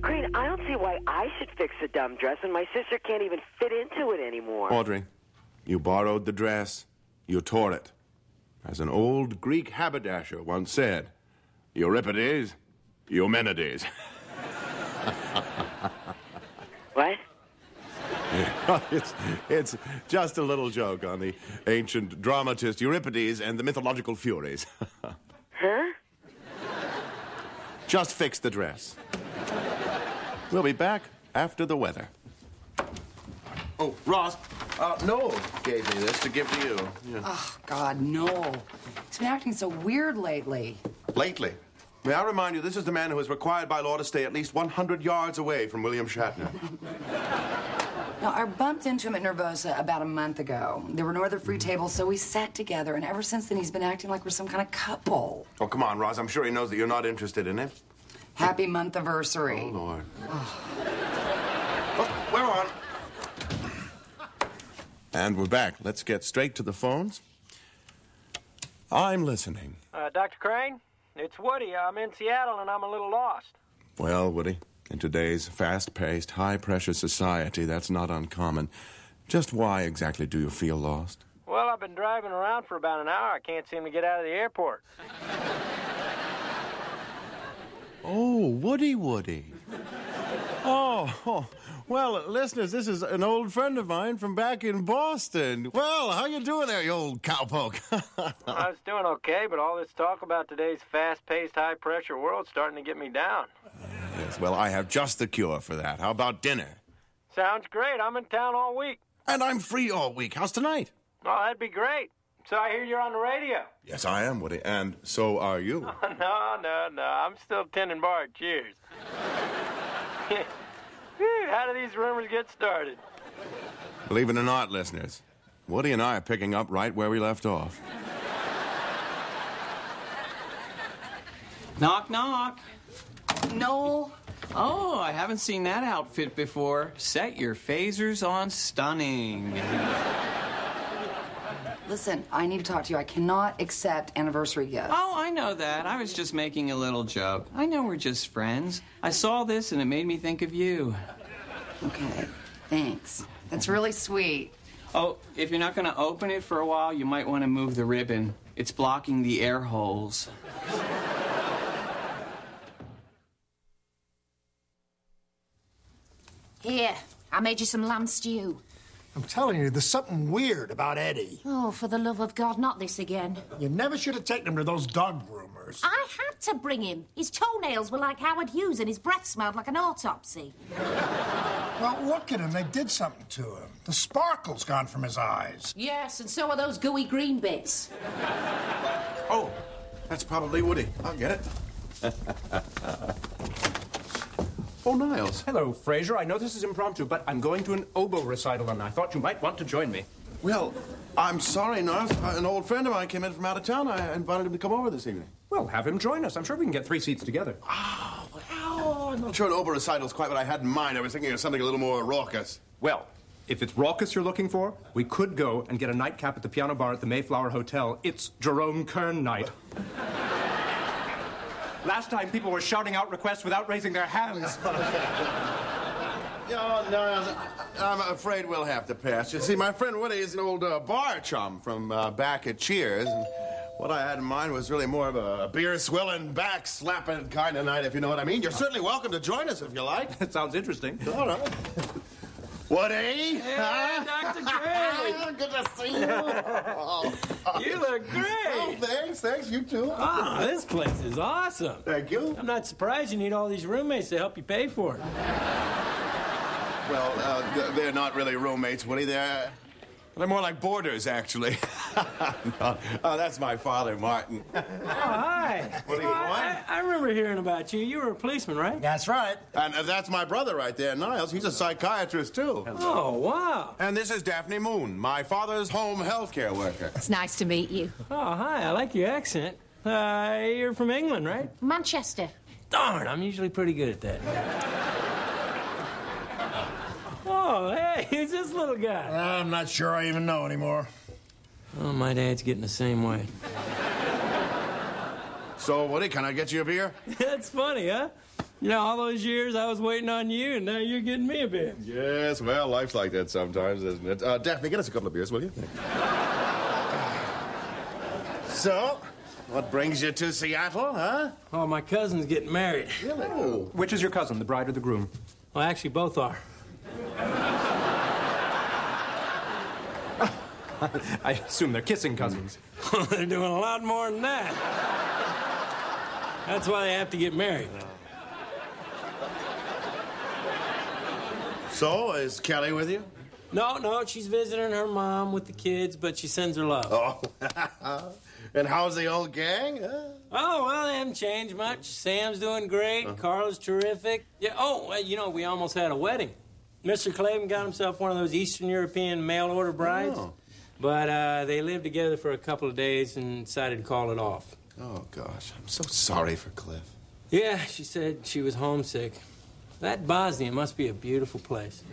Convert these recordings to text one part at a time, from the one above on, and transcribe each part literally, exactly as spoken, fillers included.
Crane, I don't see why I should fix the dumb dress when my sister can't even fit into it anymore. Audrey, you borrowed the dress. You tore it. As an old Greek haberdasher once said, Euripides, Eumenides. What? it's, it's just a little joke on the ancient dramatist Euripides and the mythological Furies. Huh? Just fix the dress. We'll be back after the weather. Oh, Ross, uh, Noel gave me this to give to you. Yeah. Oh, God, no. He's been acting so weird lately. Lately? May I remind you, this is the man who is required by law to stay at least one hundred yards away from William Shatner. Now, I bumped into him at Nervosa about a month ago. There were no other free tables, so we sat together, and ever since then he's been acting like we're some kind of couple. Oh, come on, Ross. I'm sure he knows that you're not interested in him. Happy month-iversary. Oh, Lord. Oh, we're on. And we're back. Let's get straight to the phones. I'm listening. Uh, Doctor Crane, it's Woody. I'm in Seattle, and I'm a little lost. Well, Woody, in today's fast-paced, high-pressure society, that's not uncommon. Just why exactly do you feel lost? Well, I've been driving around for about an hour. I can't seem to get out of the airport. Oh, Woody, Woody. Oh, oh, well, listeners, this is an old friend of mine from back in Boston. Well, how you doing there, you old cowpoke? I was doing okay, but all this talk about today's fast-paced, high-pressure world's starting to get me down. Yes, well, I have just the cure for that. How about dinner? Sounds great. I'm in town all week. And I'm free all week. How's tonight? Oh, that'd be great. So I hear you're on the radio. Yes, I am, Woody, and so are you. no, no, no. I'm still tending bar. Cheers. How do these rumors get started? Believe it or not, listeners, Woody and I are picking up right where we left off. Knock, knock. Noel? Oh, I haven't seen that outfit before. Set your phasers on stunning. Listen, I need to talk to you. I cannot accept anniversary gifts. Oh, I know that. I was just making a little joke. I know we're just friends. I saw this and it made me think of you. Okay, thanks. That's really sweet. Oh, if you're not going to open it for a while, you might want to move the ribbon. It's blocking the air holes. Here, I made you some lamb stew. I'm telling you, there's something weird about Eddie. Oh, for the love of God, not this again. You never should have taken him to those dog groomers. I had to bring him. His toenails were like Howard Hughes and his breath smelled like an autopsy. Well, look at him. They did something to him. The sparkle's gone from his eyes. Yes, and so are those gooey green bits. Oh, that's probably Woody. I'll get it. Oh, Niles. Hello, Fraser. I know this is impromptu, but I'm going to an oboe recital, and I thought you might want to join me. Well, I'm sorry, Niles. An old friend of mine came in from out of town. I invited him to come over this evening. Well, have him join us. I'm sure we can get three seats together. Oh, well, I'm not sure an oboe recital is quite what I had in mind. I was thinking of something a little more raucous. Well, if it's raucous you're looking for, we could go and get a nightcap at the piano bar at the Mayflower Hotel. It's Jerome Kern night. Last time, people were shouting out requests without raising their hands. No, no, I'm afraid we'll have to pass. You see, my friend Woody is an old uh, bar chum from uh, back at Cheers. And what I had in mind was really more of a beer-swilling, back-slapping kind of night, if you know what I mean. You're certainly welcome to join us if you like. That sounds interesting. All right. Woody? Hey, huh? Doctor Gray. Good to see you. Oh, You look great. oh, thanks, thanks. You too. Oh, this place is awesome. Thank you. I'm not surprised you need all these roommates to help you pay for it. Well, uh, th- they're not really roommates, Woody. They're, they're more like boarders, actually. no, oh, that's my father, Martin. Oh, hi. What do you Oh, want? I, I remember hearing about you. You were a policeman, right? That's right. And uh, that's my brother right there, Niles. He's a psychiatrist, too. Oh, wow. And this is Daphne Moon, my father's home health care worker. It's nice to meet you. Oh, hi. I like your accent. Uh, you're from England, right? Manchester. Darn, I'm usually pretty good at that. Oh, hey, who's this little guy? I'm not sure I even know anymore. Oh, my dad's getting the same way. So, Woody, can I get you a beer? That's funny, huh? You know, all those years I was waiting on you, and now you're getting me a beer. Yes, well, life's like that sometimes, isn't it? Uh, Daphne, get us a couple of beers, will you? So, what brings you to Seattle, huh? Oh, my cousin's getting married. Really? Oh. Which is your cousin, the bride or the groom? Well, actually, both are. I assume they're kissing cousins. They're doing a lot more than that. That's why they have to get married. So, is Kelly with you? No, no, she's visiting her mom with the kids, but she sends her love. Oh. And how's the old gang? Huh? Oh, well, they haven't changed much. Sam's doing great. Uh-huh. Carla's terrific. Yeah. Oh, well, you know, we almost had a wedding. Mister Clavin got himself one of those Eastern European mail-order brides. Oh. But uh, they lived together for a couple of days and decided to call it off. Oh, gosh. I'm so sorry for Cliff. Yeah, she said she was homesick. That Bosnia must be a beautiful place.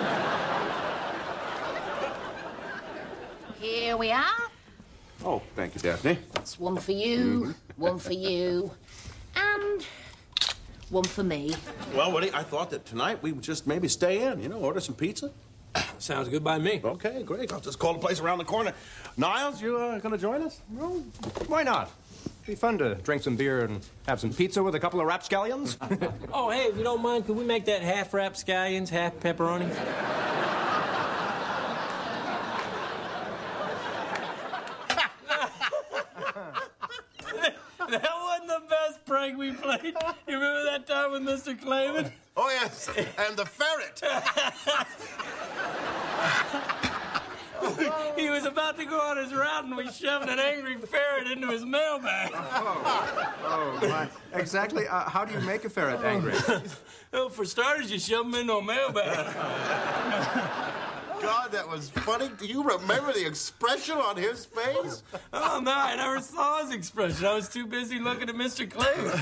Here we are. Oh, thank you, Daphne. That's one for you, one for you, and one for me. Well, Woody, I thought that tonight we would just maybe stay in, you know, order some pizza. Sounds good by me. Okay, great. I'll just call the place around the corner. Niles, you uh, going to join us? Well, why not? It'd be fun to drink some beer and have some pizza with a couple of rapscallions. Oh, hey, if you don't mind, could we make that half rapscallions, half pepperoni? That wasn't the best prank we played. You remember that time with Mister Clavin? Oh, yes, and the ferret. He was about to go on his route, and we shoved an angry ferret into his mailbag. Oh, oh my. Exactly. Uh, how do you make a ferret angry? Well, for starters, you shove him into a mailbag. God, that was funny. Do you remember the expression on his face? Oh, no, I never saw his expression. I was too busy looking at Mister Clavin.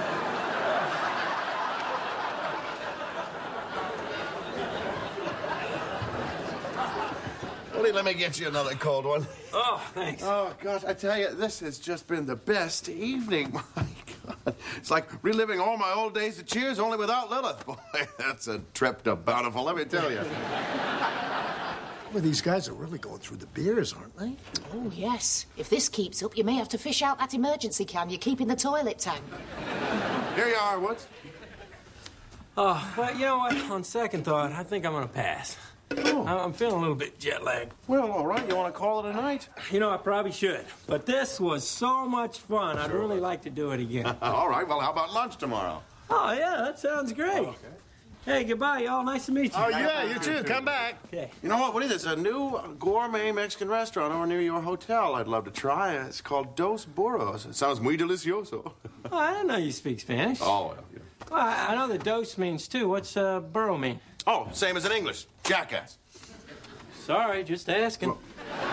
Woody, let me get you another cold one. Oh, thanks. Oh, gosh, I tell you, this has just been the best evening. My God. It's like reliving all my old days at Cheers, only without Lilith. Boy, that's a trip to Bountiful, let me tell you. Well, these guys are really going through the beers, aren't they? Oh, yes. If this keeps up, you may have to fish out that emergency can you keep in the toilet tank. Here you are, Woods. Oh, well, you know what? On second thought, I think I'm going to pass. Oh. I'm feeling a little bit jet lagged. Well, all right. You want to call it a night? You know, I probably should. But this was so much fun. I'd sure. really like to do it again. All right. Well, how about lunch tomorrow? Oh, yeah. That sounds great. Oh, okay. Hey, goodbye, y'all. Nice to meet you. Oh, yeah. You too. Come back. Okay. You know what, Woody? There's a new gourmet Mexican restaurant over near your hotel I'd love to try. It's called Dos Burros. It sounds muy delicioso. Oh, I didn't know you speak Spanish. Oh, well, yeah. Well, I, I know that dos means two. What's uh, burro mean? Oh, same as in English. Jackass. Sorry, just asking. Well.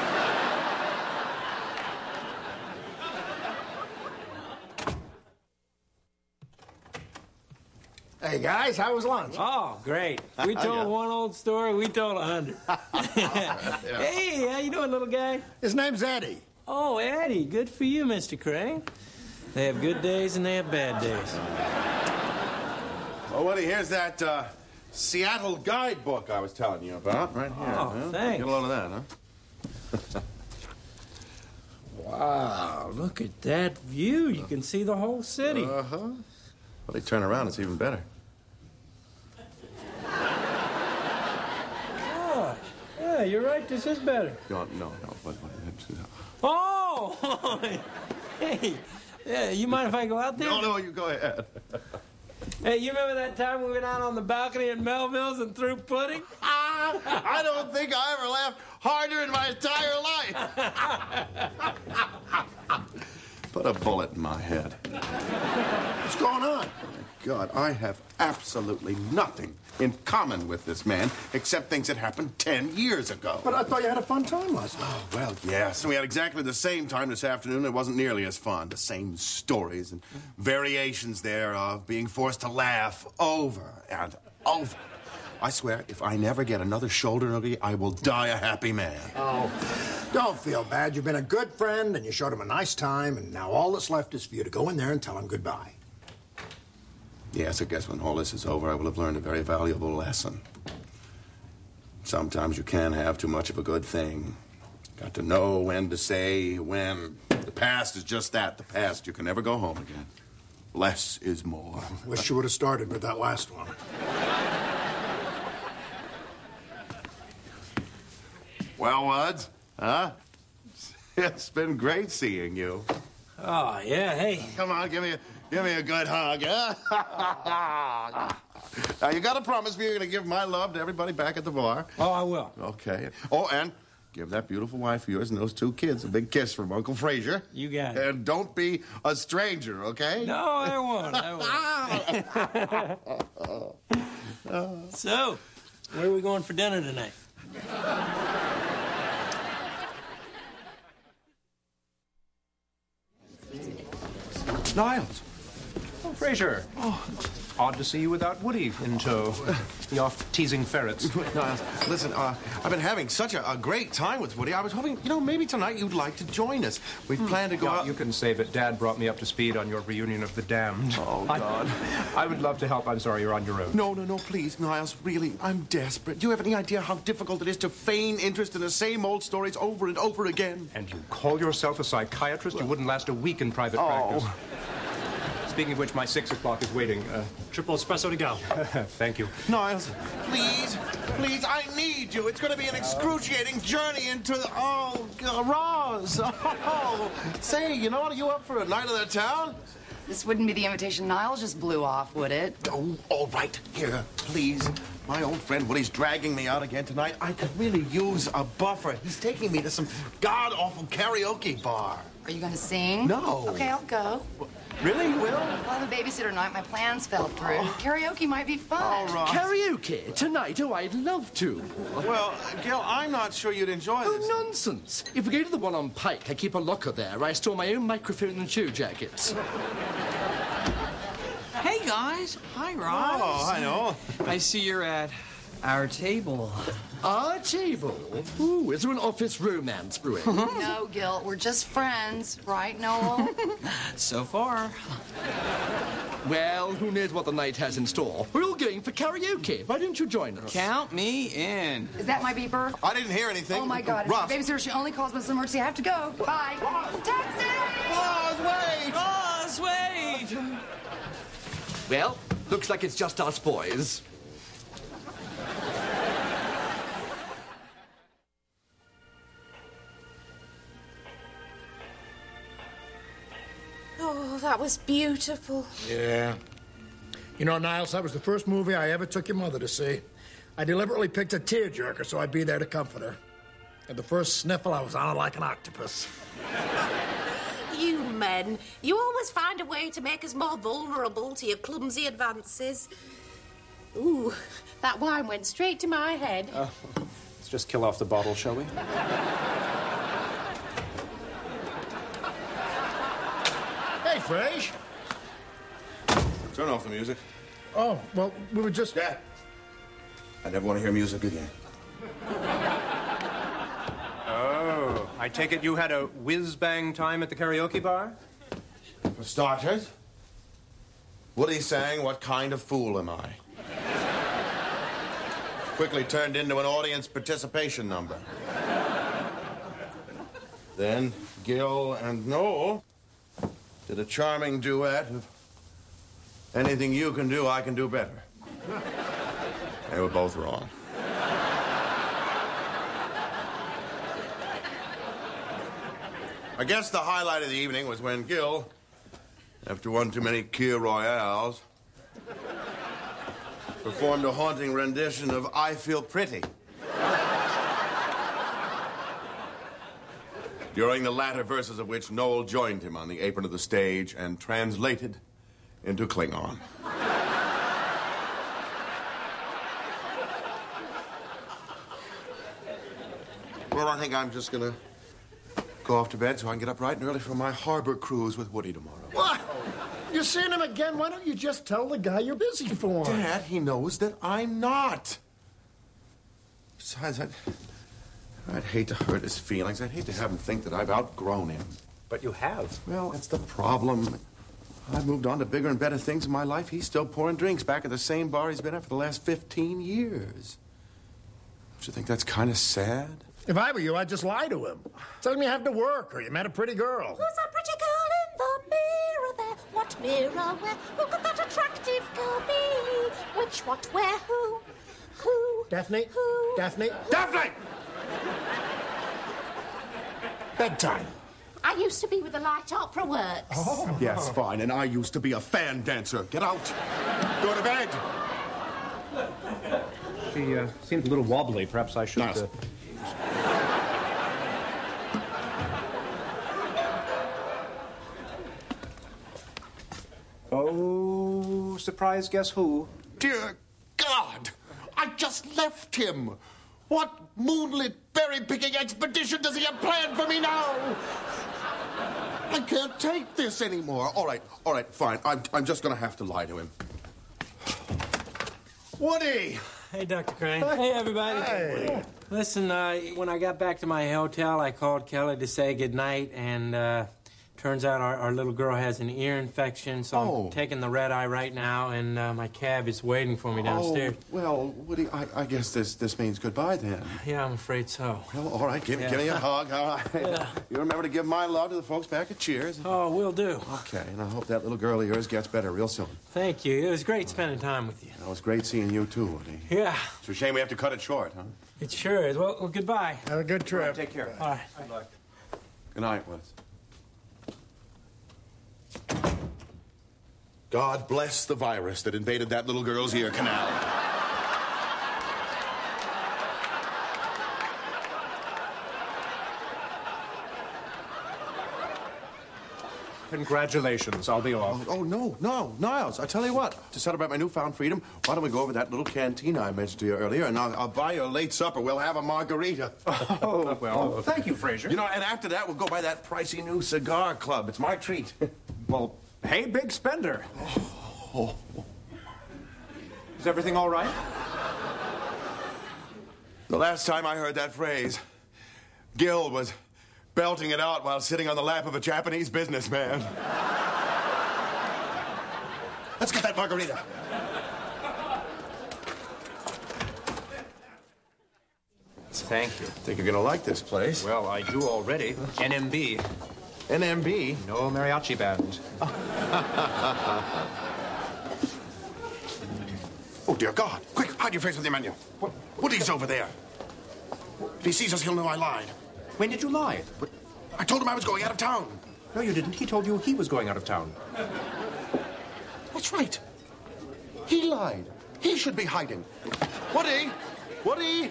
Hey, guys, how was lunch? Oh, great. We told yeah. one old story, we told a hundred. Yeah. Hey, how you doing, little guy? His name's Eddie. Oh, Eddie. Good for you, Mister Crane. They have good days and they have bad days. Well, Woody, here's that, uh... Seattle guidebook I was telling you about, right here. Oh, huh? thanks. Get a load of that, huh? Wow, look at that view. You can see the whole city. Uh-huh. Well, they turn around, it's even better. Oh, yeah, you're right. This is better. No, no, no. What, what, oh! Hey, yeah, you mind if I go out there? No, no, you go ahead. Hey, you remember that time we went out on the balcony at Melville's and threw pudding? I don't think I ever laughed harder in my entire life. Put a bullet in my head. What's going on? Oh, my God, I have absolutely nothing in common with this man except things that happened ten years ago. But I thought you had a fun time last night. Oh, well, yes. We had exactly the same time this afternoon. It wasn't nearly as fun. The same stories and variations thereof, being forced to laugh over and over. I swear, if I never get another shoulder noogie, I will die a happy man. Oh, don't feel bad. You've been a good friend, and you showed him a nice time, and now all that's left is for you to go in there and tell him goodbye. Yes, I guess when all this is over, I will have learned a very valuable lesson. Sometimes you can have too much of a good thing. Got to know when to say when. The past is just that, the past. You can never go home again. Less is more. Wish you would have started with that last one. Well, Wuds, huh? It's been great seeing you. Oh, yeah, hey. Come on, give me a, give me a good hug, huh? Now, you gotta promise me you're gonna give my love to everybody back at the bar. Oh, I will. Okay. Oh, and give that beautiful wife of yours and those two kids a big kiss from Uncle Frazier. You got it. And don't be a stranger, okay? No, I won't. I won't. So, where are we going for dinner tonight? Niles. Oh, Frazier. Oh, odd to see you without Woody in tow. You off teasing ferrets. Niles, listen, uh, I've been having such a, a great time with Woody. I was hoping, you know, maybe tonight you'd like to join us. We've hmm. planned to go no, out... You can save it. Dad brought me up to speed on your reunion of the damned. Oh, God. I, I would love to help. I'm sorry you're on your own. No, no, no, please, Niles, really, I'm desperate. Do you have any idea how difficult it is to feign interest in the same old stories over and over again? And you call yourself a psychiatrist? You wouldn't last a week in private oh. practice. Speaking of which, my six o'clock is waiting. Uh, Triple espresso to go. Thank you. Niles, please, please, I need you. It's going to be an excruciating journey into the... Oh, Roz. Oh, say, you know, are you up for a night of the town? This wouldn't be the invitation Niles just blew off, would it? Oh, all right. Here, please. My old friend Woody's dragging me out again tonight. I could really use a buffer. He's taking me to some god-awful karaoke bar. Are you going to sing? No. Okay, I'll go. Really, you will? Well, I'm a babysitter tonight. My plans fell through. Oh. Karaoke might be fun. All right. Karaoke? Tonight? Oh, I'd love to. Well, Gil, I'm not sure you'd enjoy oh, this. Oh, nonsense. If we go to the one on Pike, I keep a locker there. I store my own microphone and show jackets. Hey, guys. Hi, Roz. Oh, I know. I see you're at our table. Our table? Ooh, is there an office romance brewing? No, Gil. We're just friends. Right, Noel? So far. Well, who knows what the night has in store? We're all going for karaoke. Why don't you join us? Count me in. Is that my beeper? I didn't hear anything. Oh, my God. Roz. Babysitter, she only calls when it's an emergency. I have to go. Bye. Roz. Taxi! Roz, wait! Roz, wait! Well, looks like it's just us boys. Oh, that was beautiful. Yeah. You know, Niles, that was the first movie I ever took your mother to see. I deliberately picked a tearjerker so I'd be there to comfort her. At the first sniffle, I was on her like an octopus. You men, you always find a way to make us more vulnerable to your clumsy advances. Ooh, that wine went straight to my head. Uh, let's just kill off the bottle, shall we? Hey, Frage. Turn off the music. Oh, well, we were just... Dad, I never want to hear music again. Oh, I take it you had a whiz-bang time at the karaoke bar? For starters, Woody's saying, what kind of fool am I? Quickly turned into an audience participation number. Then Gil and Noel did a charming duet of anything you can do, I can do better. They were both wrong. I guess the highlight of the evening was when Gil, after one too many Kir Royales, performed a haunting rendition of I Feel Pretty. During the latter verses of which Noel joined him on the apron of the stage and translated into Klingon. Well, I think I'm just gonna go off to bed so I can get up bright and early for my harbor cruise with Woody tomorrow. What? You're seeing him again? Why don't you just tell the guy you're busy for? Dad, he knows that I'm not. Besides, I'd, I'd hate to hurt his feelings. I'd hate to have him think that I've outgrown him. But you have. Well, that's the problem. I've moved on to bigger and better things in my life. He's still pouring drinks back at the same bar he's been at for the last fifteen years. Don't you think that's kind of sad? If I were you, I'd just lie to him. Tell him you have to work or you met a pretty girl. Who's that pretty girl in the mirror there? What mirror where? Who could that attractive girl be? Which, what, where, who? Who? Daphne? Who? Daphne? Daphne! Bedtime. I used to be with the Light Opera Works. Oh. Yes, fine. And I used to be a fan dancer. Get out. Go to bed. She uh, seemed a little wobbly. Perhaps I should... Nice. Uh... Oh, surprise, guess who? Dear God! I just left him. What moonlit berry-picking expedition does he have planned for me now? I can't take this anymore. All right, all right, fine. I'm, I'm just going to have to lie to him. Woody! Hey, Doctor Crane. Hey, everybody. Hey. Listen, uh, when I got back to my hotel, I called Kelly to say goodnight, and uh, turns out our, our little girl has an ear infection, so Oh. I'm taking the red eye right now, and uh, my cab is waiting for me downstairs. Oh, well, Woody, I, I guess this, this means goodbye then. Yeah, I'm afraid so. Well, all right, give, Yeah. give me a hug, all right? Yeah. You remember to give my love to the folks back at Cheers. Oh, will do. Okay, and I hope that little girl of yours gets better real soon. Thank you. It was great spending time with you. It was great seeing you, too, Woody. Yeah, It's a shame we have to cut it short, huh? it sure is. Well, well goodbye. Have a good trip. Take care. All right. Good night, Wes. God bless the virus that invaded that little girl's ear canal. Congratulations. I'll be off. Oh, no, no, Niles, I tell you what. To celebrate my newfound freedom, why don't we go over to that little cantina I mentioned to you earlier, and I'll, I'll buy you a late supper. We'll have a margarita. Oh, well, thank you, Fraser. You know, and after that, we'll go by that pricey new cigar club. It's my treat. Well, hey, big spender. Oh. Is everything all right? The last time I heard that phrase, Gil was belting it out while sitting on the lap of a Japanese businessman. Let's get that margarita. Thank you. I think you're gonna like this place. Well, I do already. N M B. N M B? No mariachi band. Oh, dear God. Quick, hide your face with the menu. What? Woody's over there. If he sees us, he'll know I lied. When did you lie? But I told him I was going out of town. No, you didn't. He told you he was going out of town. That's right. He lied. He should be hiding. Woody! Woody!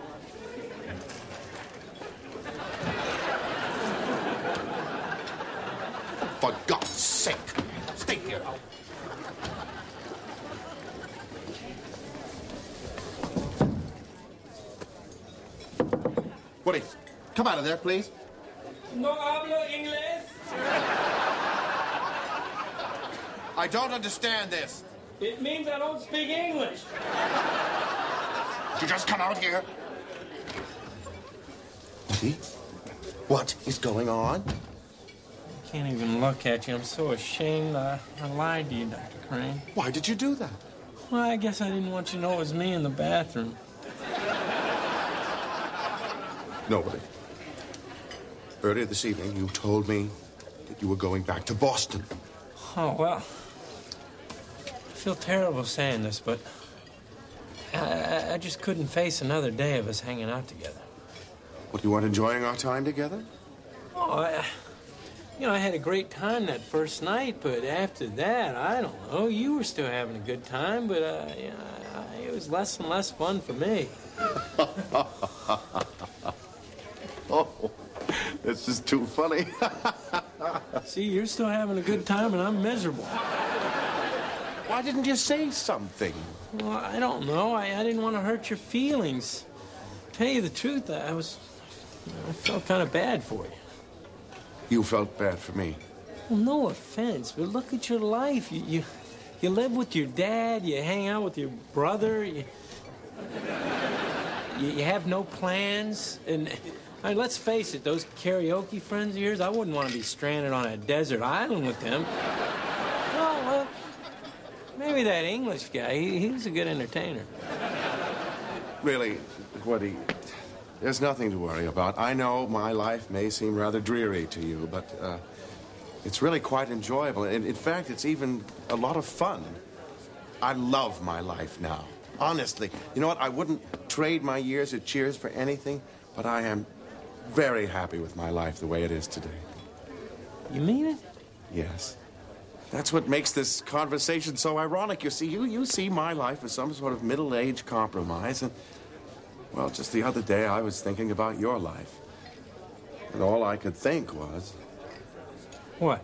For God's sake, stay here. Woody, come out of there, please. No hablo inglés. I don't understand this. It means I don't speak English. Did you just come out here? Woody, what is going on? I can't even look at you. I'm so ashamed. I, I lied to you, Doctor Crane. Why did you do that? Well, I guess I didn't want you to know it was me in the bathroom. Nobody. Earlier this evening, you told me that you were going back to Boston. Oh, well, I feel terrible saying this, but I, I, I just couldn't face another day of us hanging out together. What, you weren't enjoying our time together? Oh, I, you know, I had a great time that first night, but after that, I don't know. You were still having a good time, but uh, you know, I, it was less and less fun for me. Oh, this is too funny. See, you're still having a good time, and I'm miserable. Why didn't you say something? Well, I don't know. I, I didn't want to hurt your feelings. Tell you the truth, I was, I felt kind of bad for you. You felt bad for me. Well, no offense, but look at your life. You, you, you live with your dad. You hang out with your brother. You, you, you have no plans, and. I mean, let's face it, those karaoke friends of yours, I wouldn't want to be stranded on a desert island with them. Maybe that English guy, he, he was a good entertainer. Really, Woody, there's nothing to worry about. I know my life may seem rather dreary to you, but uh, it's really quite enjoyable. And in fact, it's even a lot of fun. I love my life now. Honestly. You know what? I wouldn't trade my years at Cheers for anything, but I am very happy with my life the way it is today. You mean it? Yes. That's what makes this conversation so ironic. You see, you, you see my life as some sort of middle-aged compromise, and, well, just the other day I was thinking about your life. And all I could think was... What?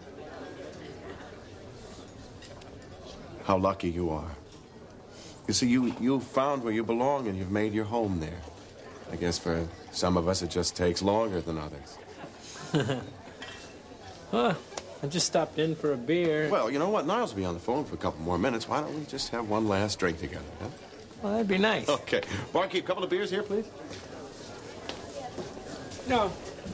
How lucky you are. You see, you, you found where you belong and you've made your home there. I guess for some of us it just takes longer than others. Well, I just stopped in for a beer. Well, you know what? Niles will be on the phone for a couple more minutes. Why don't we just have one last drink together, huh? Well, that'd be nice. Okay. Barkeep, a couple of beers here, please. No.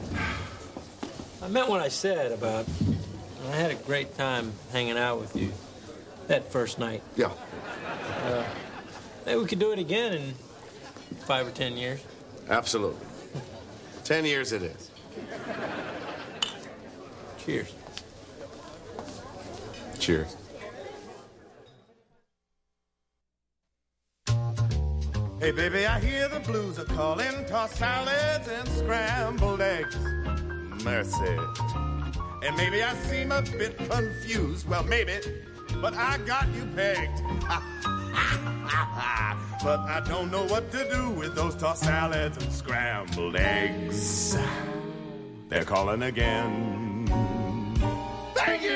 I meant what I said about... I had a great time hanging out with you that first night. Yeah. Uh, maybe we could do it again in five or ten years. Absolutely. Ten years it is. Cheers. Cheers. Hey, baby, I hear the blues are calling. Tossed salads and scrambled eggs. Mercy. And maybe I seem a bit confused. Well, maybe, but I got you pegged. But I don't know what to do with those tossed salads and scrambled eggs. They're calling again. Thank you!